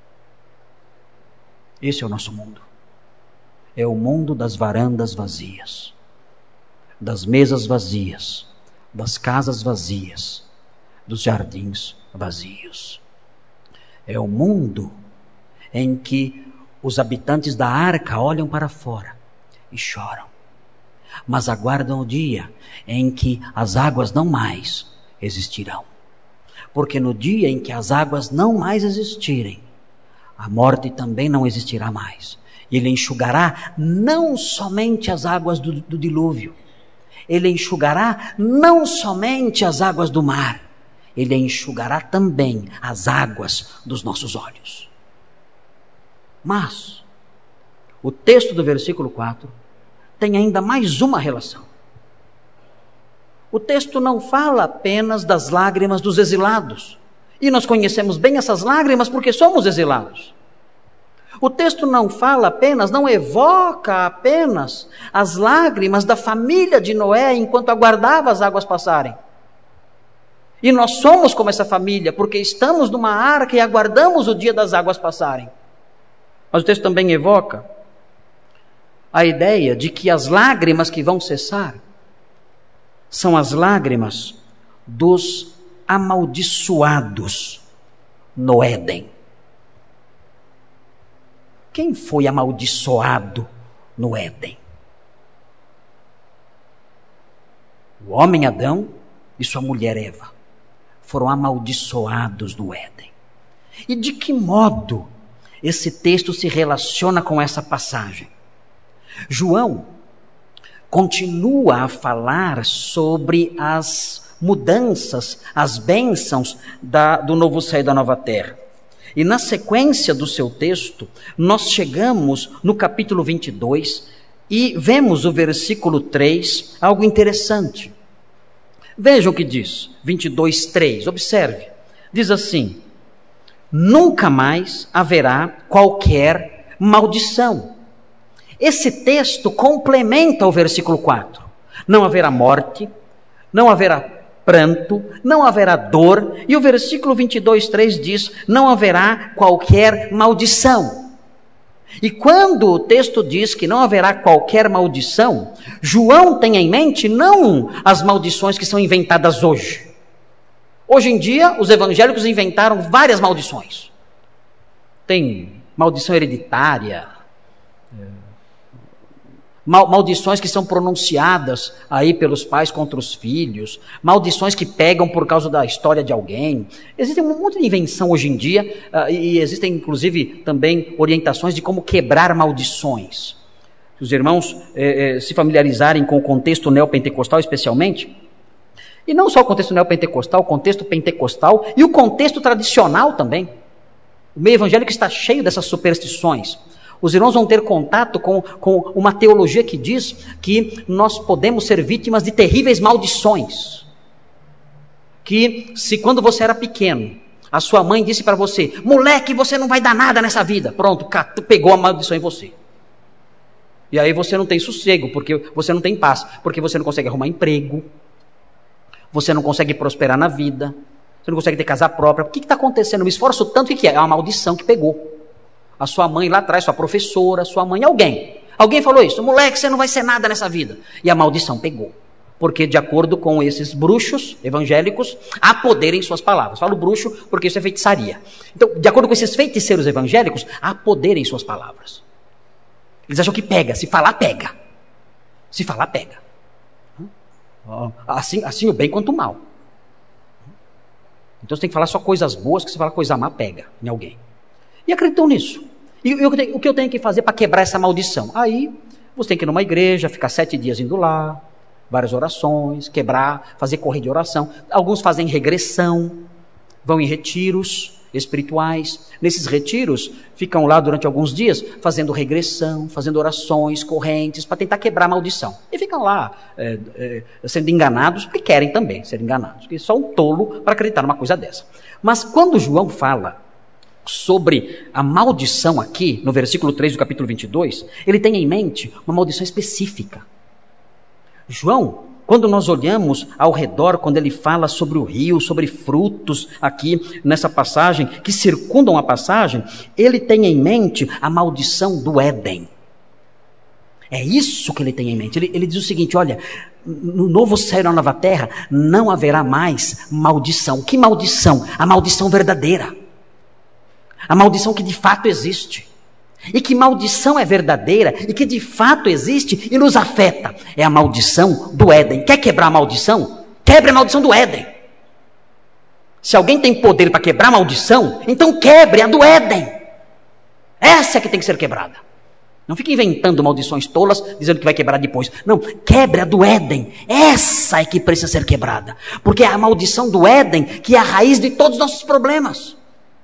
S1: Esse é o nosso mundo. É o mundo das varandas vazias, das mesas vazias, das casas vazias, dos jardins vazios. É o mundo em que os habitantes da arca olham para fora e choram, mas aguardam o dia em que as águas não mais existirão. Porque no dia em que as águas não mais existirem, a morte também não existirá mais. Ele enxugará não somente as águas do, do dilúvio, ele enxugará não somente as águas do mar, ele enxugará também as águas dos nossos olhos. Mas o texto do versículo quatro tem ainda mais uma relação. O texto não fala apenas das lágrimas dos exilados, e nós conhecemos bem essas lágrimas porque somos exilados. O texto não fala apenas, não evoca apenas as lágrimas da família de Noé enquanto aguardava as águas passarem. E nós somos como essa família, porque estamos numa arca e aguardamos o dia das águas passarem. Mas o texto também evoca a ideia de que as lágrimas que vão cessar são as lágrimas dos amaldiçoados no Éden. Quem foi amaldiçoado no Éden? O homem Adão e sua mulher Eva foram amaldiçoados no Éden. E de que modo esse texto se relaciona com essa passagem? João continua a falar sobre as mudanças, as bênçãos da, do novo céu e da nova terra. E na sequência do seu texto, nós chegamos no capítulo vinte e dois e vemos o versículo três, algo interessante. Vejam o que diz, vinte e dois, três, observe. Diz assim: nunca mais haverá qualquer maldição. Esse texto complementa o versículo quatro. Não haverá morte, não haverá pranto, não haverá dor, e o versículo vinte e dois, três diz, não haverá qualquer maldição. E quando o texto diz que não haverá qualquer maldição, João tem em mente não as maldições que são inventadas hoje. Hoje em dia, os evangélicos inventaram várias maldições. Tem maldição hereditária, maldições que são pronunciadas aí pelos pais contra os filhos, maldições que pegam por causa da história de alguém. Existe um monte de invenção hoje em dia, uh, e existem inclusive também orientações de como quebrar maldições. Se os irmãos eh, eh, se familiarizarem com o contexto neopentecostal especialmente, e não só o contexto neopentecostal, o contexto pentecostal e o contexto tradicional também. O meio evangélico está cheio dessas superstições. Os irmãos vão ter contato com, com uma teologia que diz que nós podemos ser vítimas de terríveis maldições. Que se quando você era pequeno, a sua mãe disse para você, moleque, você não vai dar nada nessa vida. Pronto, pegou a maldição em você. E aí você não tem sossego, porque você não tem paz, porque você não consegue arrumar emprego, você não consegue prosperar na vida, você não consegue ter casa própria. O que está acontecendo? Eu me esforço tanto, o que é? É uma maldição que pegou. A sua mãe lá atrás, sua professora, sua mãe, alguém. Alguém falou isso, moleque, você não vai ser nada nessa vida. E a maldição pegou. Porque de acordo com esses bruxos evangélicos, há poder em suas palavras. Falo bruxo porque isso é feitiçaria. Então, de acordo com esses feiticeiros evangélicos, há poder em suas palavras. Eles acham que pega, se falar, pega. Se falar, pega. Assim, assim o bem quanto o mal. Então você tem que falar só coisas boas, que se falar coisa má, pega em alguém. E acreditam nisso. E eu, o que eu tenho que fazer para quebrar essa maldição? Aí você tem que ir numa igreja, ficar sete dias indo lá, várias orações, quebrar, fazer correr de oração. Alguns fazem regressão, vão em retiros espirituais. Nesses retiros, ficam lá durante alguns dias, fazendo regressão, fazendo orações, correntes, para tentar quebrar a maldição. E ficam lá é, é, sendo enganados, porque querem também ser enganados. Porque só um tolo para acreditar numa coisa dessa. Mas quando João fala sobre a maldição aqui, no versículo três do capítulo vinte e dois, ele tem em mente uma maldição específica. João, quando nós olhamos ao redor, quando ele fala sobre o rio, sobre frutos aqui nessa passagem, que circundam a passagem, ele tem em mente a maldição do Éden. É isso que ele tem em mente. Ele, ele diz o seguinte, olha, no novo céu e na nova terra não haverá mais maldição. Que maldição? A maldição verdadeira. A maldição que de fato existe. E que maldição é verdadeira e que de fato existe e nos afeta. É a maldição do Éden. Quer quebrar a maldição? Quebre a maldição do Éden. Se alguém tem poder para quebrar a maldição, então quebre a do Éden. Essa é que tem que ser quebrada. Não fique inventando maldições tolas, dizendo que vai quebrar depois. Não, quebre a do Éden. Essa é que precisa ser quebrada. Porque é a maldição do Éden que é a raiz de todos os nossos problemas.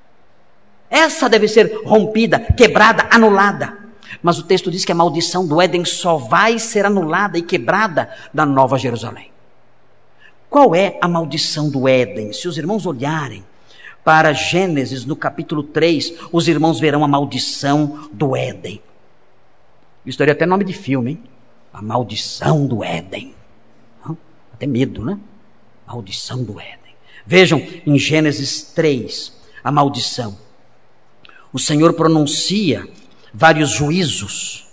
S1: Essa deve ser rompida, quebrada, anulada. Mas o texto diz que a maldição do Éden só vai ser anulada e quebrada da Nova Jerusalém. Qual é a maldição do Éden? Se os irmãos olharem para Gênesis no capítulo três, os irmãos verão a maldição do Éden. Isso daria até nome de filme, hein? A maldição do Éden. Até medo, né? Maldição do Éden. Vejam em Gênesis três, a maldição. O Senhor pronuncia vários juízos.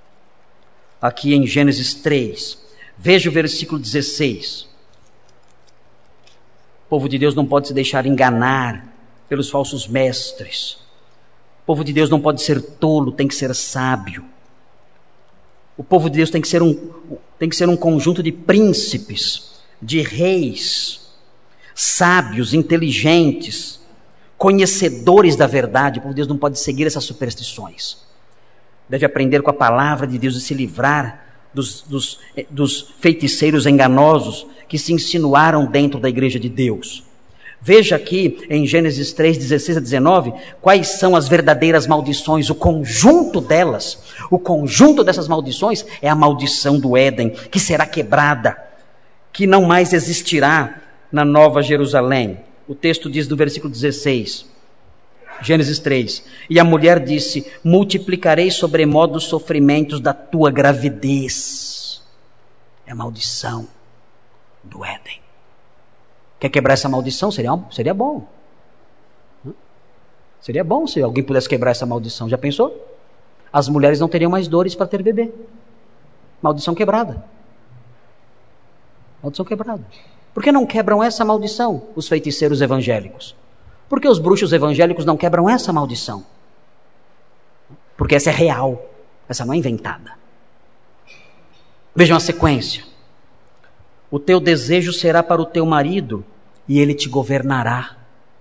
S1: Aqui em Gênesis três. Veja o versículo dezesseis. O povo de Deus não pode se deixar enganar pelos falsos mestres. O povo de Deus não pode ser tolo, tem que ser sábio. O povo de Deus tem que ser um, tem que ser um conjunto de príncipes, de reis, sábios, inteligentes, conhecedores da verdade. O povo de Deus não pode seguir essas superstições. Deve aprender com a palavra de Deus e se livrar dos, dos, dos feiticeiros enganosos que se insinuaram dentro da igreja de Deus. Veja aqui em Gênesis três, dezesseis a dezenove, quais são as verdadeiras maldições, o conjunto delas. O conjunto dessas maldições é a maldição do Éden, que será quebrada, que não mais existirá na Nova Jerusalém. O texto diz no versículo dezesseis, Gênesis três, e a mulher disse, multiplicarei sobremodo os sofrimentos da tua gravidez. É a maldição do Éden. Quer quebrar essa maldição? Seria, seria bom. Seria bom se alguém pudesse quebrar essa maldição. Já pensou? As mulheres não teriam mais dores para ter bebê. Maldição quebrada. Maldição quebrada. Por que não quebram essa maldição os feiticeiros evangélicos? Por que os bruxos evangélicos não quebram essa maldição? Porque essa é real. Essa não é inventada. Vejam a sequência. O teu desejo será para o teu marido e ele te governará.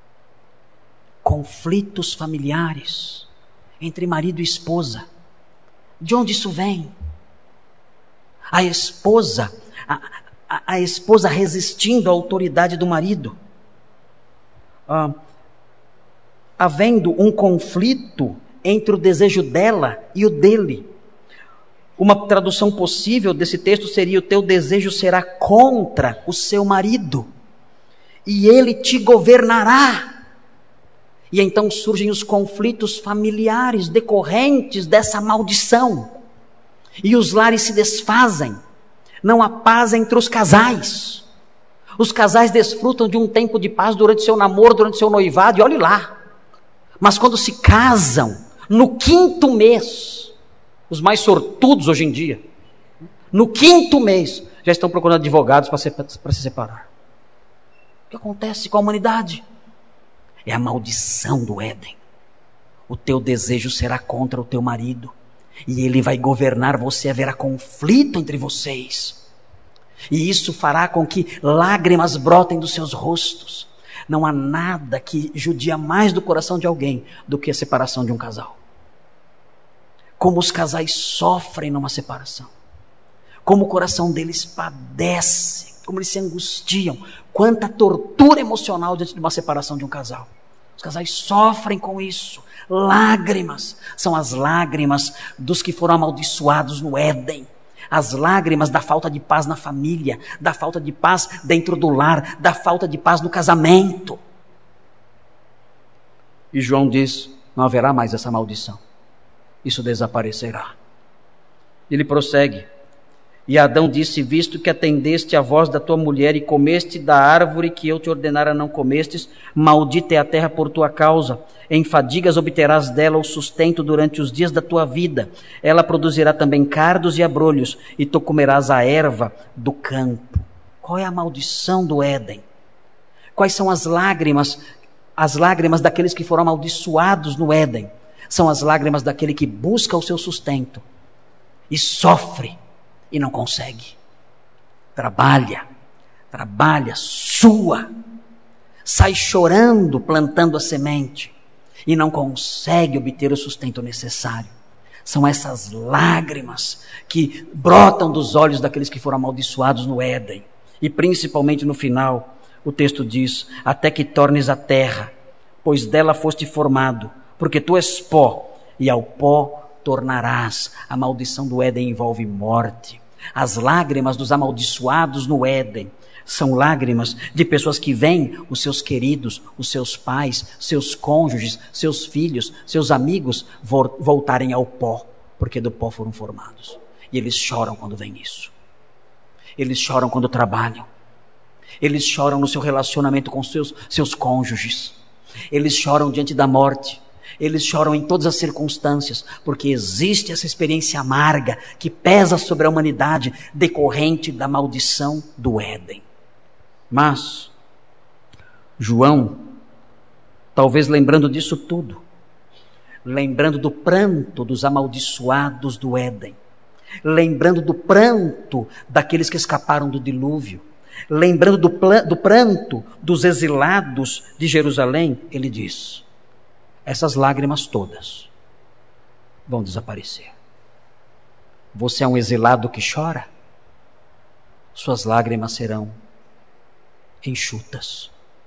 S1: Conflitos familiares entre marido e esposa. De onde isso vem? A esposa, a, a, a esposa resistindo à autoridade do marido. Ah, havendo um conflito entre o desejo dela e o dele. Uma tradução possível desse texto seria: o teu desejo será contra o seu marido, e ele te governará. E então surgem os conflitos familiares decorrentes dessa maldição. E os lares se desfazem. Não há paz entre os casais. Os casais desfrutam de um tempo de paz durante seu namoro, durante seu noivado, e olhe lá. Mas quando se casam, no quinto mês, os mais sortudos hoje em dia, no quinto mês, já estão procurando advogados para se, para se separar. O que acontece com a humanidade? É a maldição do Éden. O teu desejo será contra o teu marido, E ele vai governar você, haverá conflito entre vocês. E isso fará com que lágrimas brotem dos seus rostos. Não há nada que judia mais do coração de alguém do que a separação de um casal. Como os casais sofrem numa separação. Como o coração deles padece. Como eles se angustiam. Quanta tortura emocional diante de uma separação de um casal. Os casais sofrem com isso. Lágrimas. São as lágrimas dos que foram amaldiçoados no Éden. As lágrimas da falta de paz na família, da falta de paz dentro do lar, da falta de paz no casamento. E João diz, não haverá mais essa maldição. Isso desaparecerá. Ele prossegue. E Adão disse, visto que atendeste à voz da tua mulher e comeste da árvore que eu te ordenara não comestes, maldita é a terra por tua causa. Em fadigas obterás dela o sustento durante os dias da tua vida. Ela produzirá também cardos e abrolhos, e tu comerás a erva do campo. Qual é a maldição do Éden? Quais são as lágrimas, as lágrimas daqueles que foram amaldiçoados no Éden? São as lágrimas daquele que busca o seu sustento e sofre e não consegue. Trabalha, trabalha, sua, sai chorando plantando a semente e não consegue obter o sustento necessário. São essas lágrimas que brotam dos olhos daqueles que foram amaldiçoados no Éden. E principalmente no final, o texto diz, até que tornes a terra, pois dela foste formado, porque tu és pó, e ao pó tornarás. A maldição do Éden envolve morte. As lágrimas dos amaldiçoados no Éden são lágrimas de pessoas que veem os seus queridos, os seus pais, seus cônjuges, seus filhos, seus amigos voltarem ao pó, porque do pó foram formados. E eles choram quando veem isso. Eles choram quando trabalham. Eles choram no seu relacionamento com seus, seus cônjuges. Eles choram diante da morte. Eles choram em todas as circunstâncias, porque existe essa experiência amarga que pesa sobre a humanidade decorrente da maldição do Éden. Mas João, talvez lembrando disso tudo, lembrando do pranto dos amaldiçoados do Éden, lembrando do pranto daqueles que escaparam do dilúvio, lembrando do, do pranto dos exilados de Jerusalém, ele diz, essas lágrimas todas vão desaparecer. Você é um exilado que chora? Suas lágrimas serão enxutas.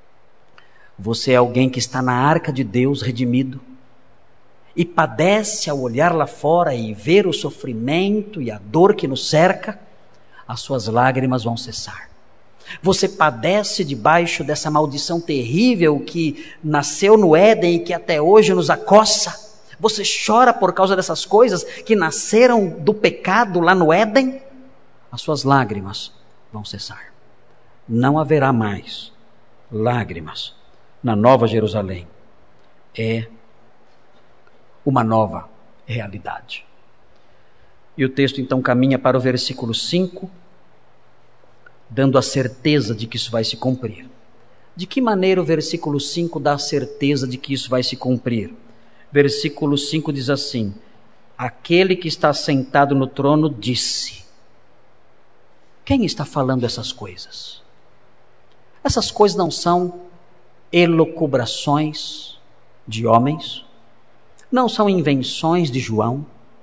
S1: Você é alguém que está na arca de Deus redimido e padece ao olhar lá fora e ver o sofrimento e a dor que nos cerca, as suas lágrimas vão cessar. Você padece debaixo dessa maldição terrível que nasceu no Éden e que até hoje nos acossa. Você chora por causa dessas coisas que nasceram do pecado lá no Éden. As suas lágrimas vão cessar. Não haverá mais lágrimas na Nova Jerusalém. É uma nova realidade. E o texto então caminha para o versículo cinco, dando a certeza de que isso vai se cumprir. De que maneira o versículo cinco dá a certeza de que isso vai se cumprir? Versículo cinco diz assim, aquele que está sentado no trono disse. Quem está falando essas coisas? Essas coisas não são elucubrações de homens, não são invenções de João,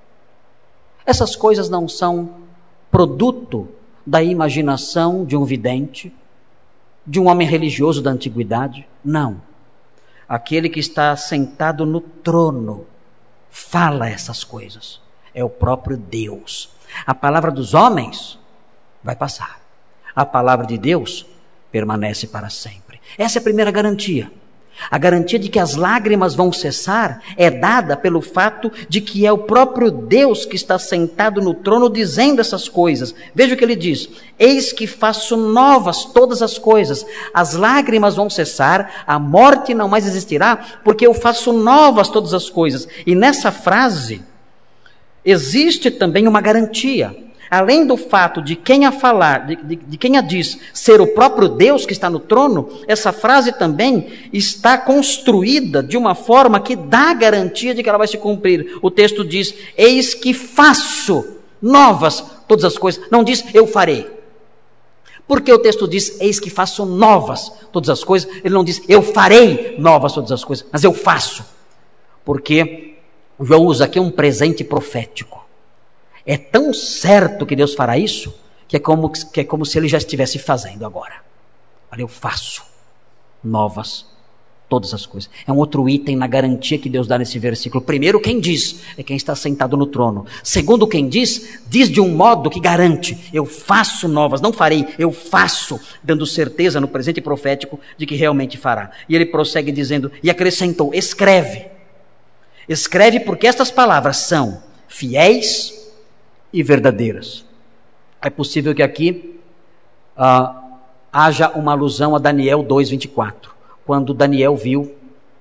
S1: essas coisas não são produto da imaginação de um vidente, de um homem religioso da antiguidade. Não. Aquele que está sentado no trono fala essas coisas. É o próprio Deus. A palavra dos homens vai passar. A palavra de Deus permanece para sempre. Essa é a primeira garantia. A garantia de que as lágrimas vão cessar é dada pelo fato de que é o próprio Deus que está sentado no trono dizendo essas coisas. Veja o que ele diz, eis que faço novas todas as coisas, as lágrimas vão cessar, a morte não mais existirá, porque eu faço novas todas as coisas. E nessa frase existe também uma garantia. além do fato de quem a falar, de, de, de quem a diz ser o próprio Deus que está no trono, essa frase também está construída de uma forma que dá a garantia de que ela vai se cumprir. O texto diz: eis que faço novas todas as coisas. Não diz eu farei. Porque o texto diz eis que faço novas todas as coisas. Ele não diz eu farei novas todas as coisas, mas eu faço. Porque João usa aqui um presente profético. É tão certo que Deus fará isso, que é como, que é como se ele já estivesse fazendo agora. Olha, eu faço novas todas as coisas. É um outro item na garantia que Deus dá nesse versículo. Primeiro, quem diz é quem está sentado no trono. Segundo, quem diz, diz de um modo que garante: eu faço novas, não farei, eu faço, dando certeza no presente profético de que realmente fará. E ele prossegue dizendo, e acrescentou: escreve. Escreve, porque estas palavras são fiéis e verdadeiras. É possível que aqui ah, haja uma alusão a Daniel dois, vinte e quatro, quando Daniel viu,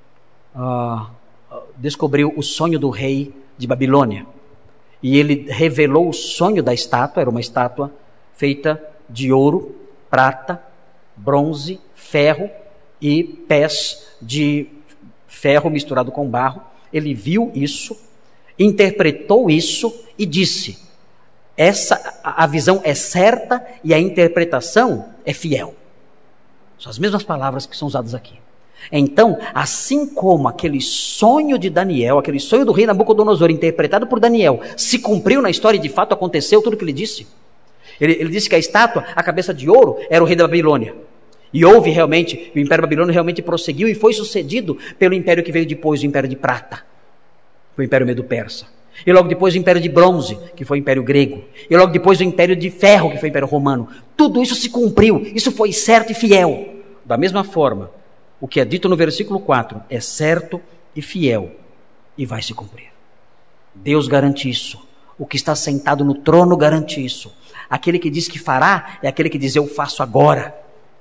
S1: ah, descobriu o sonho do rei de Babilônia, e ele revelou o sonho da estátua. Era uma estátua feita de ouro, prata, bronze, ferro e pés de ferro misturado com barro. Ele viu isso, interpretou isso e disse: essa, a visão é certa e a interpretação é fiel. São as mesmas palavras que são usadas aqui. Então, assim como aquele sonho de Daniel, aquele sonho do rei Nabucodonosor, interpretado por Daniel, se cumpriu na história e de fato aconteceu tudo o que ele disse. Ele, ele disse que a estátua, a cabeça de ouro, era o rei da Babilônia. E houve realmente, o Império Babilônico realmente prosseguiu e foi sucedido pelo império que veio depois, o Império de Prata, o Império Medo-Persa. E logo depois o Império de Bronze, que foi o Império Grego. E logo depois o Império de Ferro, que foi o Império Romano. Tudo isso se cumpriu, isso foi certo e fiel. Da mesma forma, o que é dito no versículo quatro é certo e fiel e vai se cumprir. Deus garante isso. O que está sentado no trono garante isso. Aquele que diz que fará é aquele que diz eu faço agora.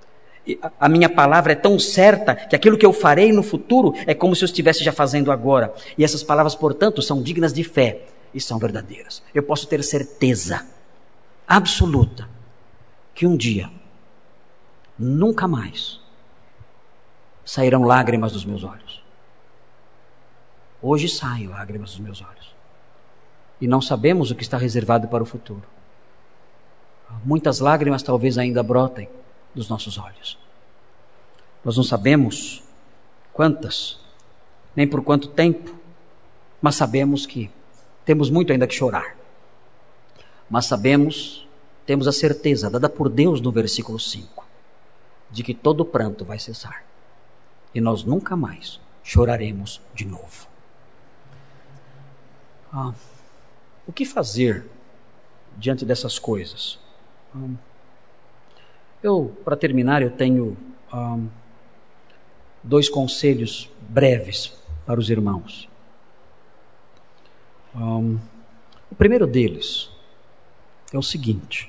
S1: A minha palavra é tão certa que aquilo que eu farei no futuro é como se eu estivesse já fazendo agora. E essas palavras, portanto, são dignas de fé e são verdadeiras. Eu posso ter certeza absoluta que um dia, nunca mais, sairão lágrimas dos meus olhos. Hoje saem lágrimas dos meus olhos. E não sabemos o que está reservado para o futuro. Muitas lágrimas talvez ainda brotem dos nossos olhos. Nós não sabemos quantas, nem por quanto tempo, mas sabemos que temos muito ainda que chorar. Mas sabemos, temos a certeza, dada por Deus no versículo cinco, de que todo pranto vai cessar. E nós nunca mais choraremos de novo. Ah, o que fazer diante dessas coisas? Ah, Eu, para terminar, eu tenho um, dois conselhos breves para os irmãos. Um, o primeiro deles é o seguinte: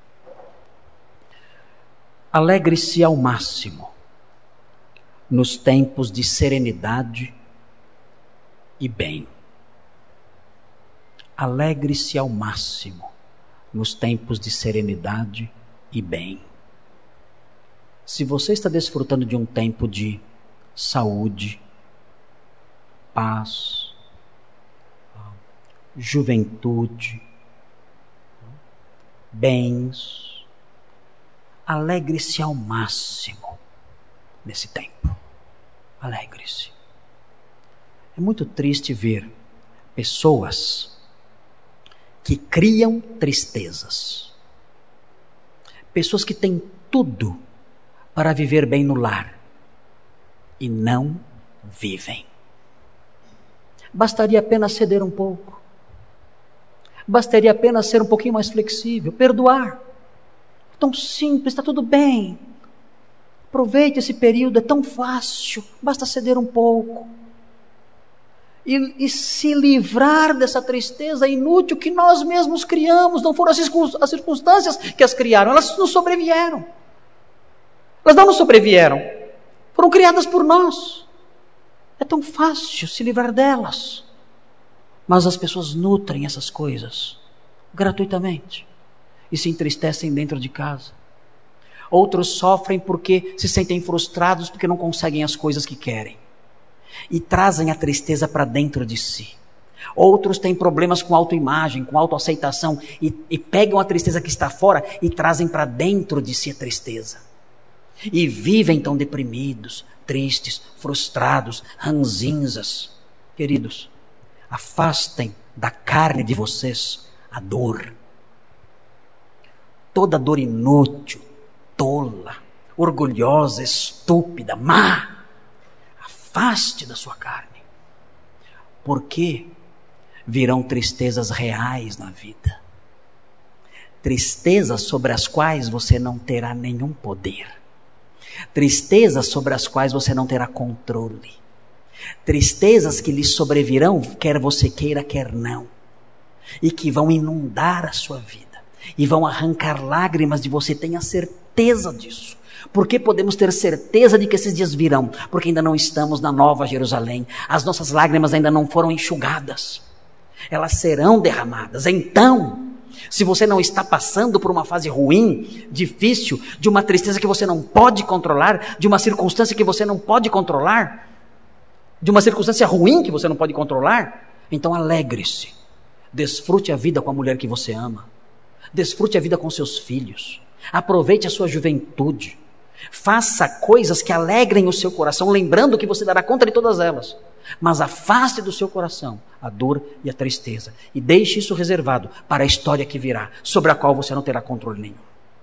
S1: alegre-se ao máximo nos tempos de serenidade e bem. Alegre-se ao máximo nos tempos de serenidade e bem. Se você está desfrutando de um tempo de saúde, paz, juventude, bens, alegre-se ao máximo nesse tempo. Alegre-se. É muito triste ver pessoas que criam tristezas. Pessoas que têm tudo para viver bem no lar e não vivem. Bastaria apenas ceder um pouco. Bastaria apenas ser um pouquinho mais flexível, perdoar. Tão simples, está tudo bem. Aproveite esse período, é tão fácil, basta ceder um pouco. E, e se livrar dessa tristeza inútil que nós mesmos criamos. Não foram as circunstâncias que as criaram, elas nos sobrevieram. Elas não nos sobrevieram, foram criadas por nós. É tão fácil se livrar delas. Mas as pessoas nutrem essas coisas gratuitamente. e se entristecem dentro de casa. Outros sofrem porque se sentem frustrados porque não conseguem as coisas que querem e trazem a tristeza para dentro de si. Outros têm problemas com autoimagem, com autoaceitação e, e pegam a tristeza que está fora e trazem para dentro de si a tristeza. E vivem tão deprimidos, tristes, frustrados, ranzinzas. Queridos, afastem da carne de vocês a dor. Toda dor inútil, tola, orgulhosa, estúpida, má. Afaste da sua carne. Porque virão tristezas reais na vida. Tristezas sobre as quais você não terá nenhum poder. Tristezas sobre as quais você não terá controle. Tristezas que lhe sobrevirão, quer você queira, quer não. E que vão inundar a sua vida. E vão arrancar lágrimas de você, tenha certeza disso. Por que podemos ter certeza de que esses dias virão? Porque ainda não estamos na Nova Jerusalém. As nossas lágrimas ainda não foram enxugadas. Elas serão derramadas. Então, se você não está passando por uma fase ruim, difícil, de uma tristeza que você não pode controlar, de uma circunstância que você não pode controlar, de uma circunstância ruim que você não pode controlar, então alegre-se. Desfrute a vida com a mulher que você ama. Desfrute a vida com seus filhos. Aproveite a sua juventude. Faça coisas que alegrem o seu coração, lembrando que você dará conta de todas elas. Mas afaste do seu coração a dor e a tristeza. E deixe isso reservado para a história que virá, sobre a qual você não terá controle nenhum.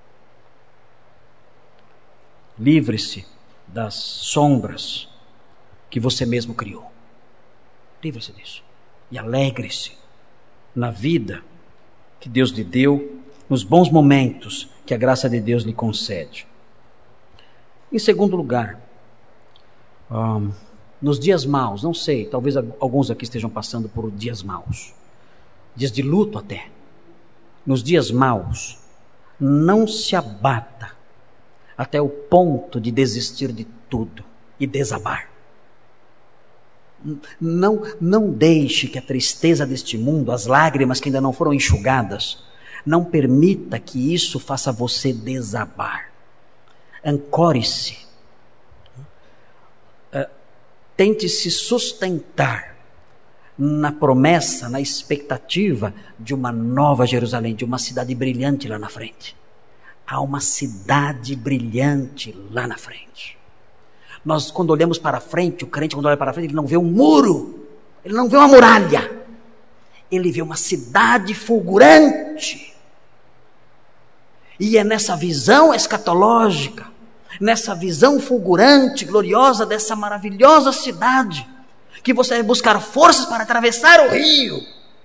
S1: Livre-se das sombras que você mesmo criou. Livre-se disso. E alegre-se na vida que Deus lhe deu, nos bons momentos que a graça de Deus lhe concede. Em segundo lugar, um, nos dias maus, não sei, talvez alguns aqui estejam passando por dias maus, dias de luto até. Nos dias maus, não se abata até o ponto de desistir de tudo e desabar. Não, não deixe que a tristeza deste mundo, as lágrimas que ainda não foram enxugadas, não permita que isso faça você desabar. Ancore-se. Uh, tente se sustentar na promessa, na expectativa de uma nova Jerusalém, de uma cidade brilhante lá na frente. Há uma cidade brilhante lá na frente. Nós, quando olhamos para frente, o crente, quando olha para frente, ele não vê um muro, ele não vê uma muralha, ele vê uma cidade fulgurante. E é nessa visão escatológica, nessa visão fulgurante, gloriosa dessa maravilhosa cidade, que você vai buscar forças para atravessar o rio.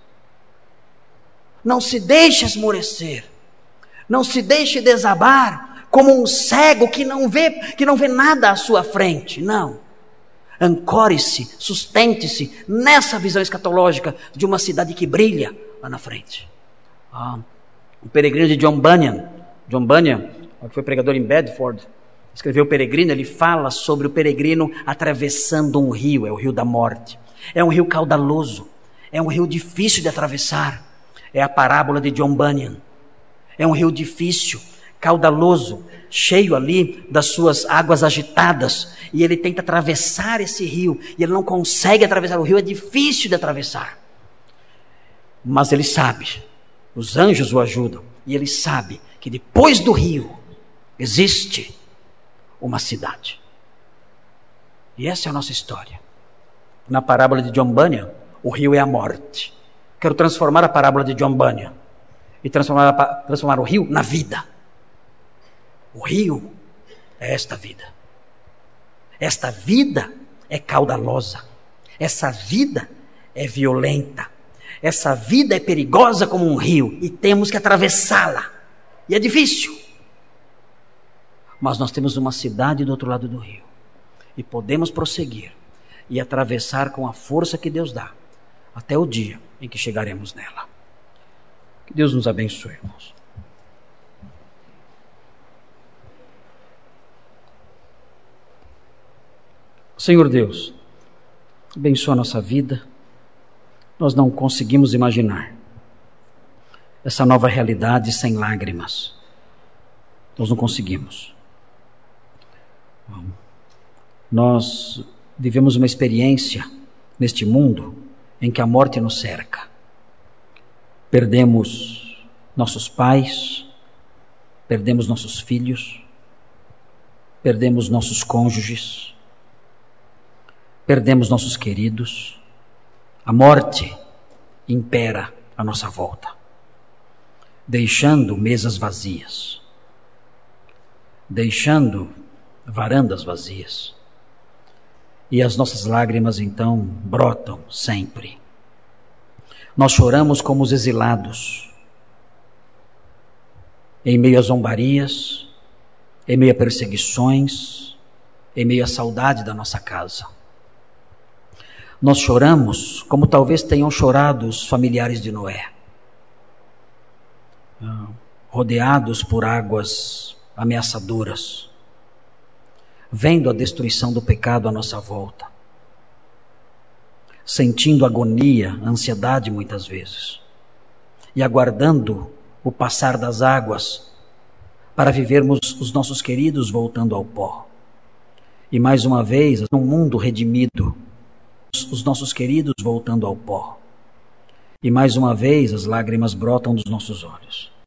S1: Não se deixe esmorecer, não se deixe desabar, como um cego que não vê, que não vê nada à sua frente. Não. Ancore-se, sustente-se nessa visão escatológica de uma cidade que brilha lá na frente. Ah, o peregrino de John Bunyan, John Bunyan, que foi pregador em Bedford, escreveu o Peregrino. Ele fala sobre o peregrino atravessando um rio, é o rio da morte. É um rio caudaloso, é um rio difícil de atravessar. É a parábola de John Bunyan. É um rio difícil, caudaloso, cheio ali das suas águas agitadas, e ele tenta atravessar esse rio, e ele não consegue atravessar o rio, é difícil de atravessar. Mas ele sabe, os anjos o ajudam, e ele sabe que depois do rio existe uma cidade. E essa é a nossa história. Na parábola de John Bunyan, o rio é a morte. Quero transformar a parábola de John Bunyan e transformar, transformar o rio na vida. O rio é esta vida. Esta vida é caudalosa. Essa vida é violenta. Essa vida é perigosa como um rio e temos que atravessá-la. E é difícil. Mas nós temos uma cidade do outro lado do rio. E podemos prosseguir e atravessar com a força que Deus dá até o dia em que chegaremos nela. Que Deus nos abençoe, irmãos. Senhor Deus, abençoa a nossa vida. Nós não conseguimos imaginar essa nova realidade sem lágrimas. Nós não conseguimos. Nós vivemos uma experiência neste mundo em que a morte nos cerca. Perdemos nossos pais, perdemos nossos filhos, perdemos nossos cônjuges, perdemos nossos queridos. A morte impera à nossa volta, deixando mesas vazias, deixando varandas vazias. E as nossas lágrimas então brotam sempre. Nós choramos como os exilados, em meio a zombarias, em meio a perseguições, em meio à saudade da nossa casa. Nós choramos como talvez tenham chorado os familiares de Noé, rodeados por águas ameaçadoras, vendo a destruição do pecado à nossa volta, sentindo agonia, ansiedade muitas vezes, e aguardando o passar das águas para vivermos os nossos queridos voltando ao pó. E mais uma vez, num mundo redimido, os nossos queridos voltando ao pó. E mais uma vez, as lágrimas brotam dos nossos olhos.